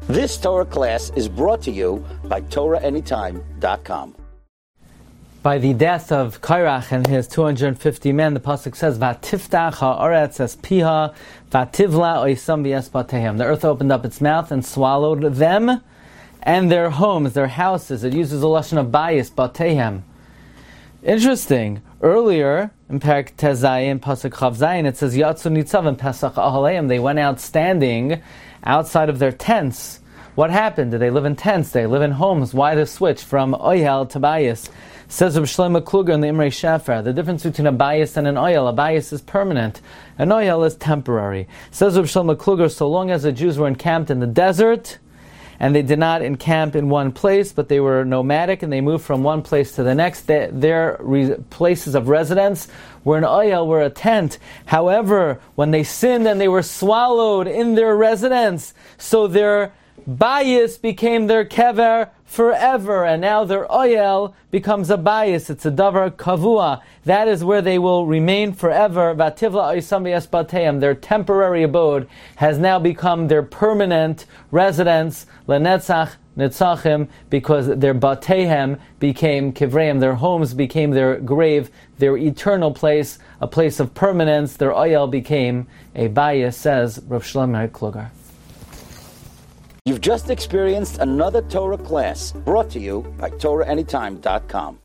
This Torah class is brought to you by TorahAnytime.com. By the death of Kairach and his 250 men, the pasuk says, "Vatiftach haaretz es piha, vativla oisam v'es batehem." The earth opened up its mouth and swallowed them and their homes, their houses. It uses a lashon of bayis, batehem. Interesting. Earlier in Perek Tezayim, pasuk Chav Zayin, it says, "Yatzu nitzavim pesach ahaleim." They went out standing outside of their tents. What happened? Did they live in tents? Did they live in homes? Why the switch from oyel to bayis? Says Reb Shlomo Kluger in the Imrei Shefer, the difference between a bayis and an oyel. A bayis is permanent. An oyel is temporary. Says Reb Shlomo Kluger, so long as the Jews were encamped in the desert, and they did not encamp in one place, but they were nomadic and they moved from one place to the next, their places of residence were an oyel, were a tent. However, when they sinned and they were swallowed in their residence, so their bayis became their kever forever, and now their oyel becomes a bayis. It's a davar kavua. That is where they will remain forever. Vativla oisam v'es bateim. Their temporary abode has now become their permanent residence. Lenetzach netzachim, because their batehem became kivreim. Their homes became their grave, their eternal place, a place of permanence. Their oyel became a bayis, says Rav Shlomo Kluger. You've just experienced another Torah class brought to you by TorahAnytime.com.